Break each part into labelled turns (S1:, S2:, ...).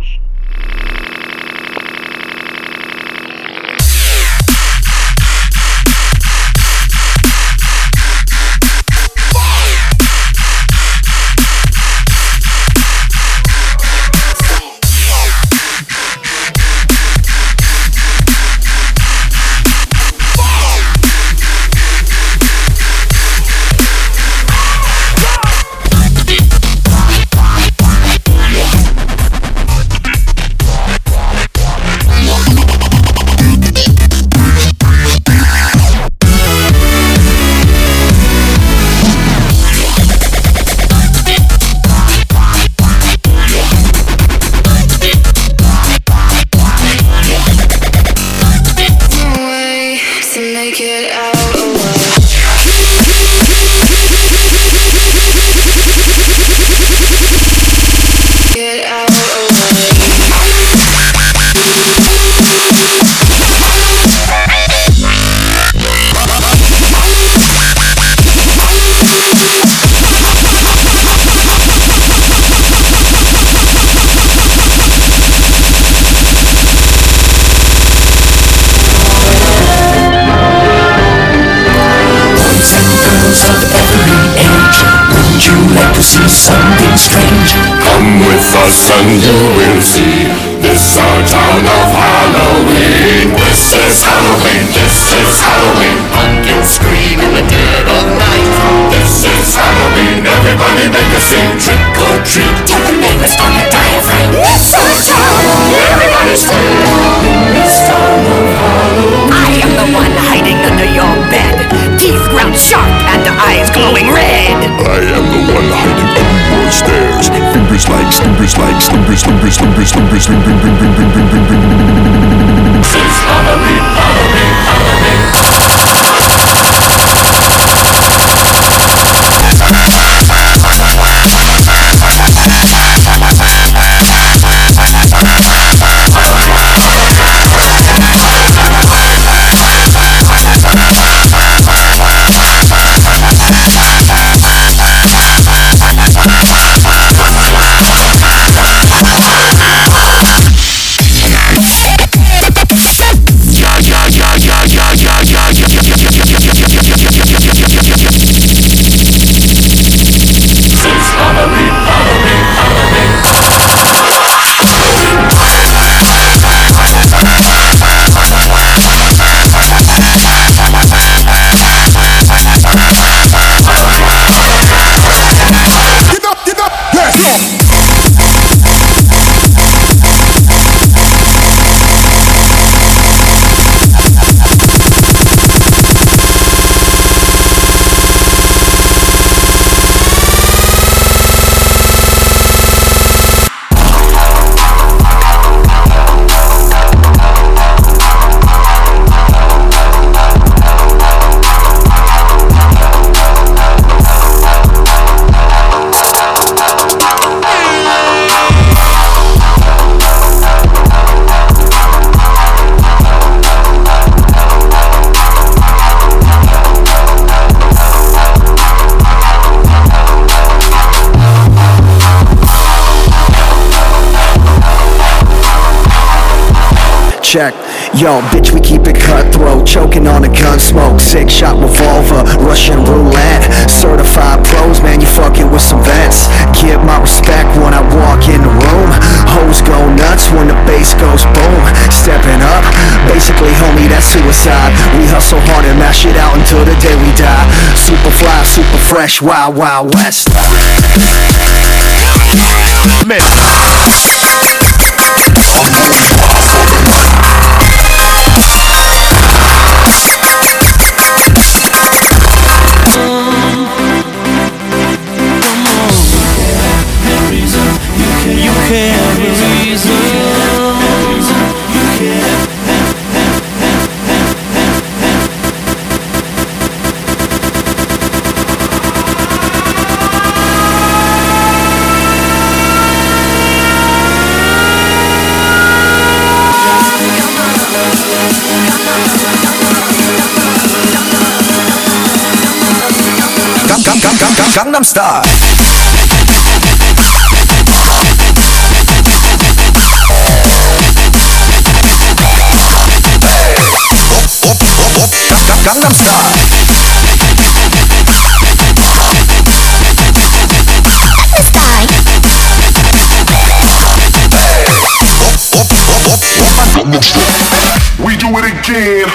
S1: Something strange. Come with us and you will see. This our town of Halloween. This is Halloween, this is Halloween. Pumpkins scream in the dead of night. This is Halloween, everybody make a scene. Trick or treat, tell the neighbors gonna die of rain. This is Halloween, everybody scream. This town of Halloween.
S2: I am the one hiding under your bed, teeth ground sharp and eyes glowing red.
S1: I am the one hiding under your stairs, fingers like slippers, slippers, ring, ring, ring, ring, ring, ring, ring, ring. This is Halloween, Halloween, Halloween.
S3: Check. Yo, bitch, we keep it cutthroat, choking on a gun smoke, 6-shot revolver, Russian roulette, certified pros, man, you fucking with some vets. Give my respect when I walk in the room. Hoes go nuts when the bass goes boom. Stepping up, basically, homie, that's suicide. We hustle hard and mash it out until the day we die. Super fly, super fresh, wild, wild west. Gangnam Style.
S1: it again.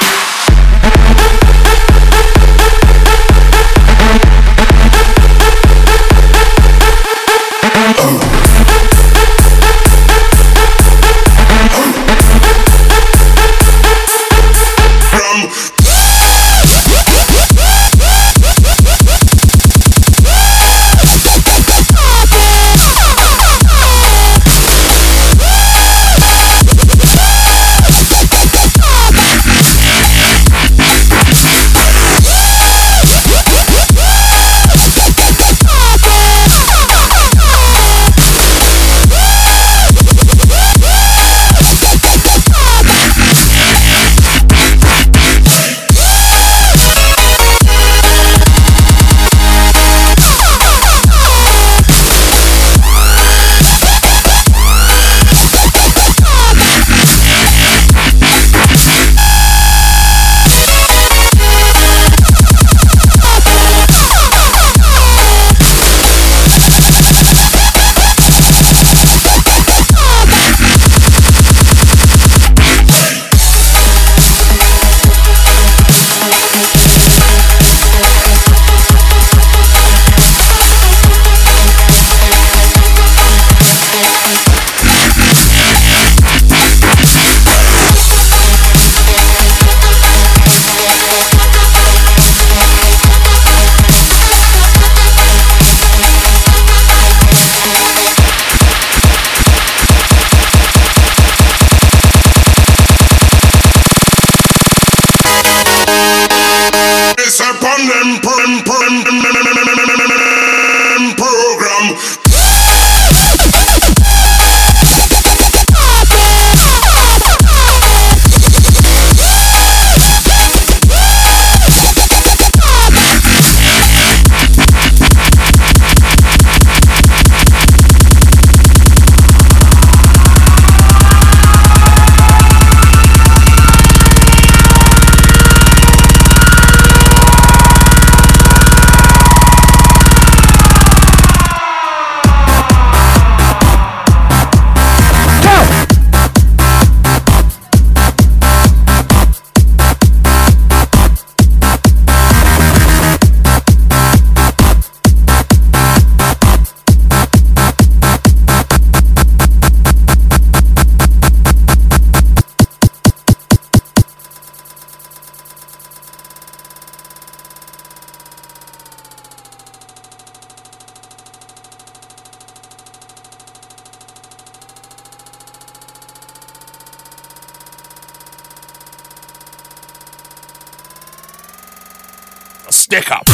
S4: Stick up.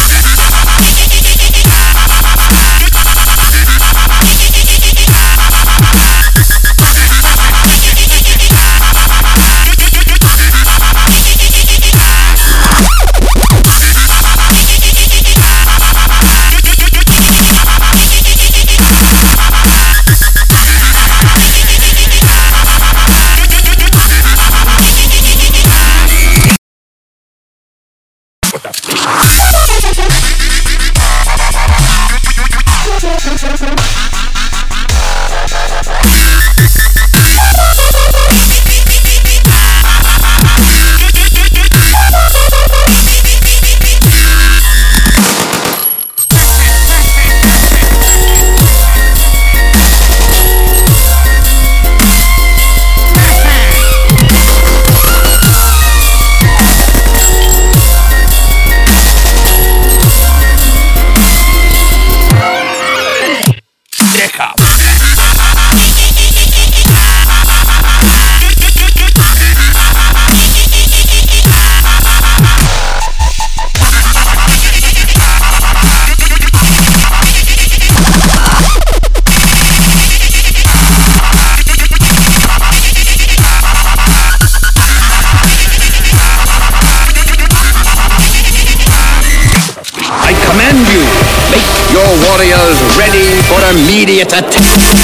S5: Warriors ready for immediate attack.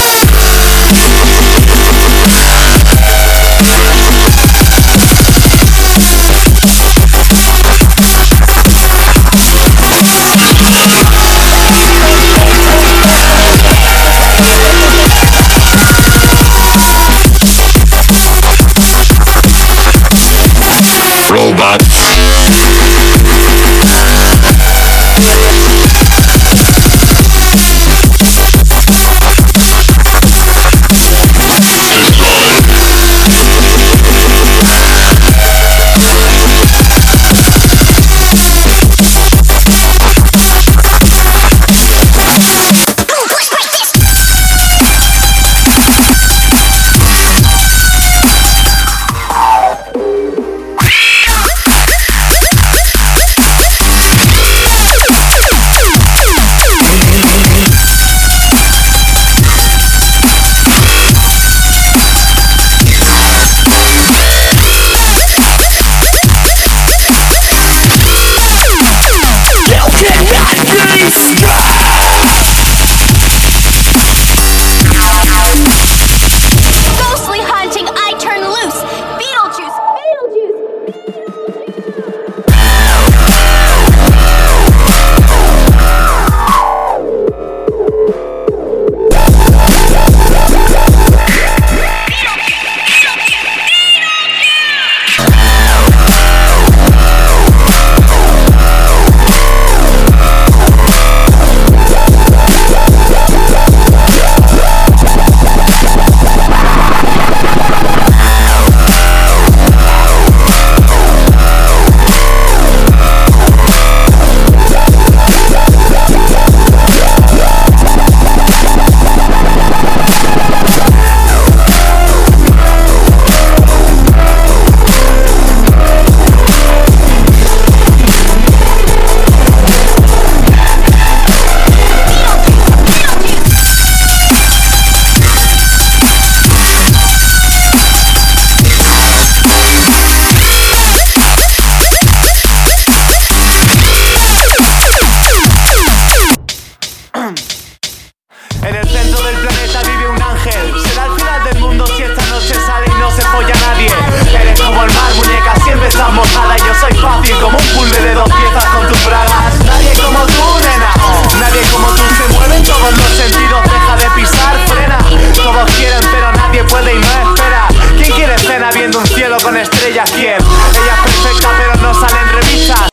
S4: ropa mojada y yo soy fácil como un puzzle de 2 piezas con tus bragas. Nadie como tú, nena, nadie como tú. Se mueven todos los sentidos, deja de pisar, frena. Todos quieren pero nadie puede y no espera. ¿Quién quiere cena viendo un cielo con estrellas? ¿Quién? Ella es perfecta pero no sale en revistas.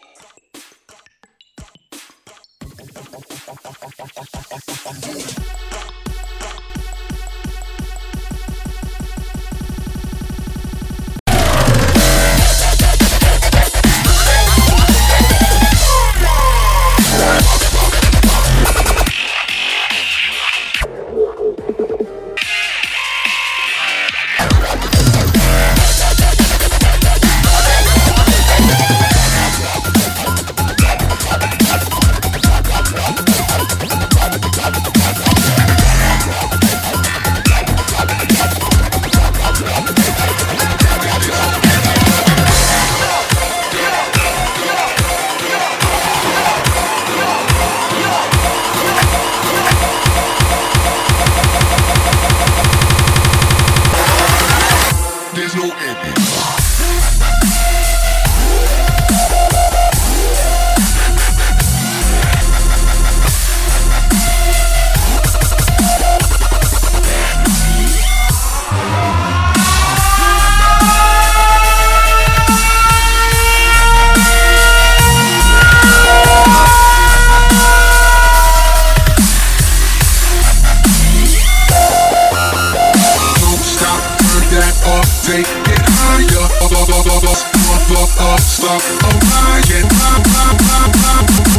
S1: Take it higher, stop, oh,